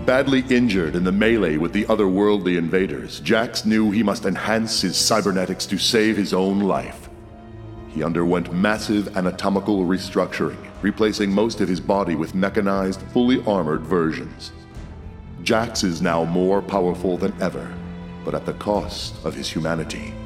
Badly injured in the melee with the otherworldly invaders, Jax knew he must enhance his cybernetics to save his own life. He underwent massive anatomical restructuring, replacing most of his body with mechanized, fully armored versions. Jax is now more powerful than ever, but at the cost of his humanity.